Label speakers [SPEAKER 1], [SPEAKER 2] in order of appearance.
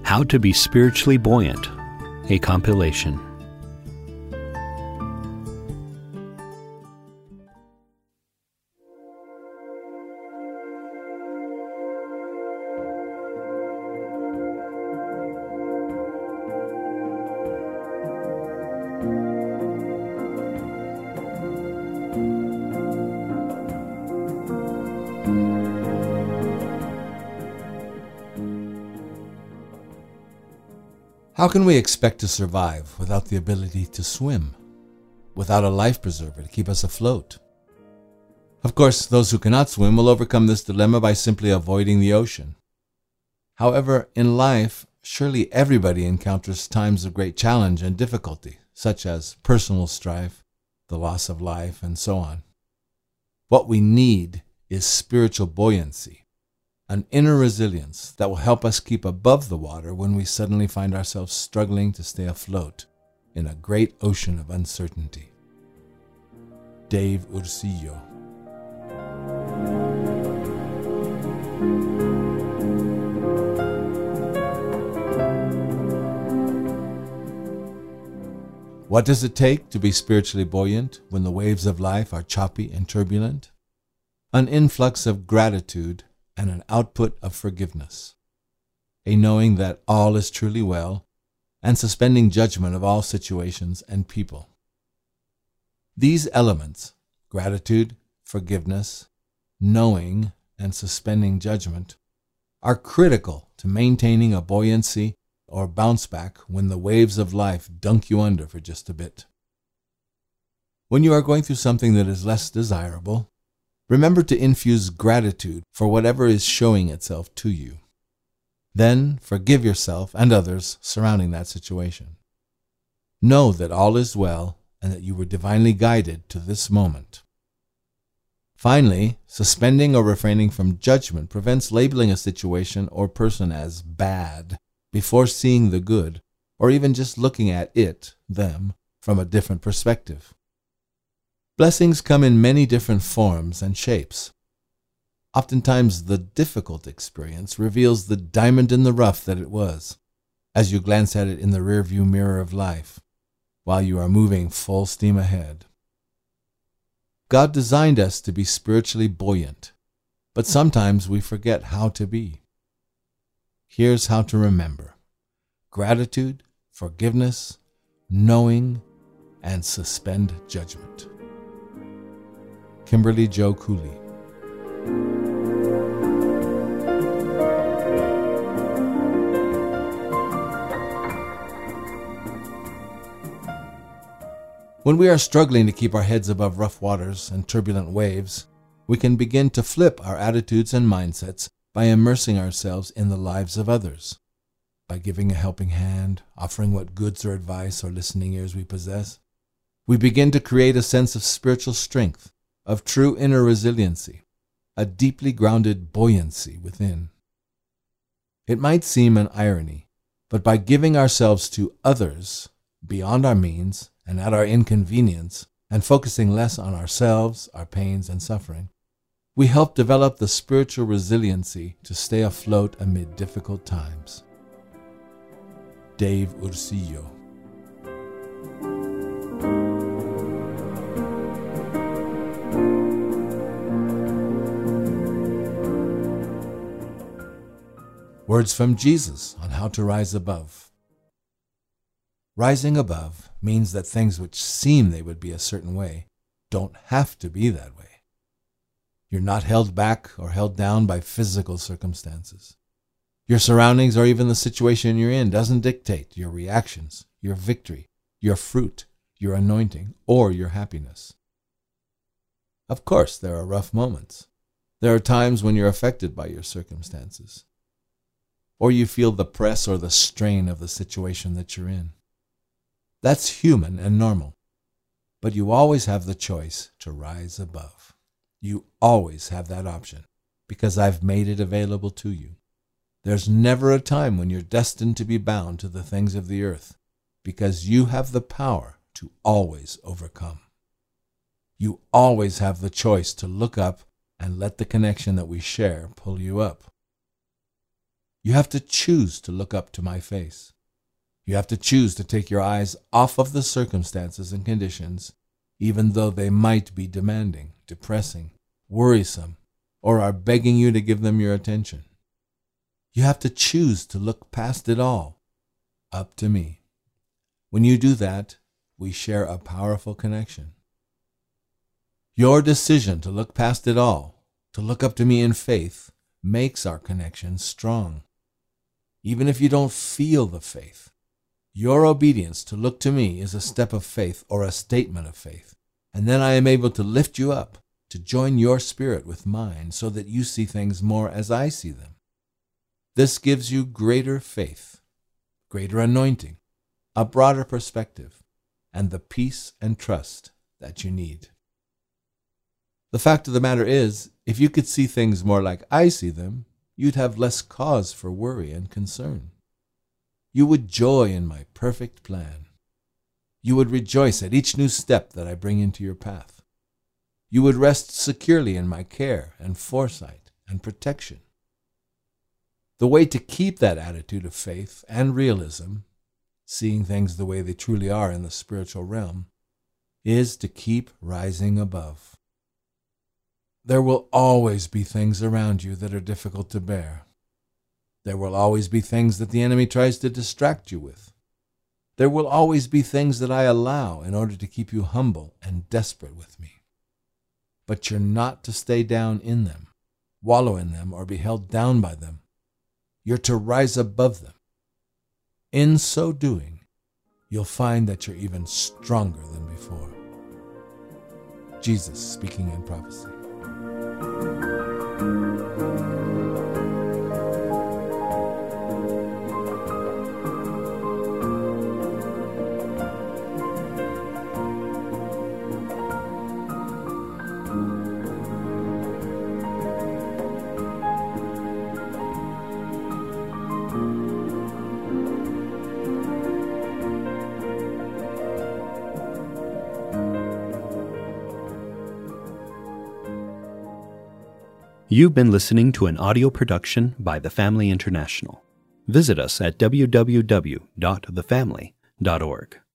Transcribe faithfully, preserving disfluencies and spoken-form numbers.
[SPEAKER 1] How to Be Spiritually Buoyant, a compilation.
[SPEAKER 2] How can we expect to survive without the ability to swim, without a life preserver to keep us afloat? Of course, those who cannot swim will overcome this dilemma by simply avoiding the ocean. However, in life, surely everybody encounters times of great challenge and difficulty, such as personal strife, the loss of life, and so on. What we need is spiritual buoyancy, an inner resilience that will help us keep above the water when we suddenly find ourselves struggling to stay afloat in a great ocean of uncertainty. Dave Ursillo. What does it take to be spiritually buoyant when the waves of life are choppy and turbulent? An influx of gratitude and an output of forgiveness, a knowing that all is truly well, and suspending judgment of all situations and people. These elements, gratitude, forgiveness, knowing, and suspending judgment, are critical to maintaining a buoyancy or bounce back when the waves of life dunk you under for just a bit. When you are going through something that is less desirable, remember to infuse gratitude for whatever is showing itself to you. Then forgive yourself and others surrounding that situation. Know that all is well and that you were divinely guided to this moment. Finally, suspending or refraining from judgment prevents labeling a situation or person as bad before seeing the good, or even just looking at it, them, from a different perspective. Blessings come in many different forms and shapes. Oftentimes, the difficult experience reveals the diamond in the rough that it was, as you glance at it in the rearview mirror of life, while you are moving full steam ahead. God designed us to be spiritually buoyant, but sometimes we forget how to be. Here's how to remember: gratitude, forgiveness, knowing, and suspend judgment. Kimberly Jo Cooley. When we are struggling to keep our heads above rough waters and turbulent waves, we can begin to flip our attitudes and mindsets by immersing ourselves in the lives of others, by giving a helping hand, offering what goods or advice or listening ears we possess. We begin to create a sense of spiritual strength, of true inner resiliency, a deeply grounded buoyancy within. It might seem an irony, but by giving ourselves to others beyond our means and at our inconvenience, and focusing less on ourselves, our pains and suffering, we help develop the spiritual resiliency to stay afloat amid difficult times. Dave Ursillo. Words from Jesus on how to rise above. Rising above means that things which seem they would be a certain way don't have to be that way. You're not held back or held down by physical circumstances. Your surroundings or even the situation you're in doesn't dictate your reactions, your victory, your fruit, your anointing, or your happiness. Of course, there are rough moments. There are times when you're affected by your circumstances, or you feel the press or the strain of the situation that you're in. That's human and normal, but you always have the choice to rise above. You always have that option, because I've made it available to you. There's never a time when you're destined to be bound to the things of the earth, because you have the power to always overcome. You always have the choice to look up and let the connection that we share pull you up. You have to choose to look up to my face. You have to choose to take your eyes off of the circumstances and conditions, even though they might be demanding, depressing, worrisome, or are begging you to give them your attention. You have to choose to look past it all, up to me. When you do that, we share a powerful connection. Your decision to look past it all, to look up to me in faith, makes our connection strong. Even if you don't feel the faith, your obedience to look to me is a step of faith or a statement of faith, and then I am able to lift you up, to join your spirit with mine so that you see things more as I see them. This gives you greater faith, greater anointing, a broader perspective, and the peace and trust that you need. The fact of the matter is, if you could see things more like I see them, you'd have less cause for worry and concern. You would joy in my perfect plan. You would rejoice at each new step that I bring into your path. You would rest securely in my care and foresight and protection. The way to keep that attitude of faith and realism, seeing things the way they truly are in the spiritual realm, is to keep rising above. There will always be things around you that are difficult to bear. There will always be things that the enemy tries to distract you with. There will always be things that I allow in order to keep you humble and desperate with me. But you're not to stay down in them, wallow in them, or be held down by them. You're to rise above them. In so doing, you'll find that you're even stronger than before. Jesus speaking in prophecy.
[SPEAKER 1] You've been listening to an audio production by The Family International. Visit us at w w w dot the family dot org.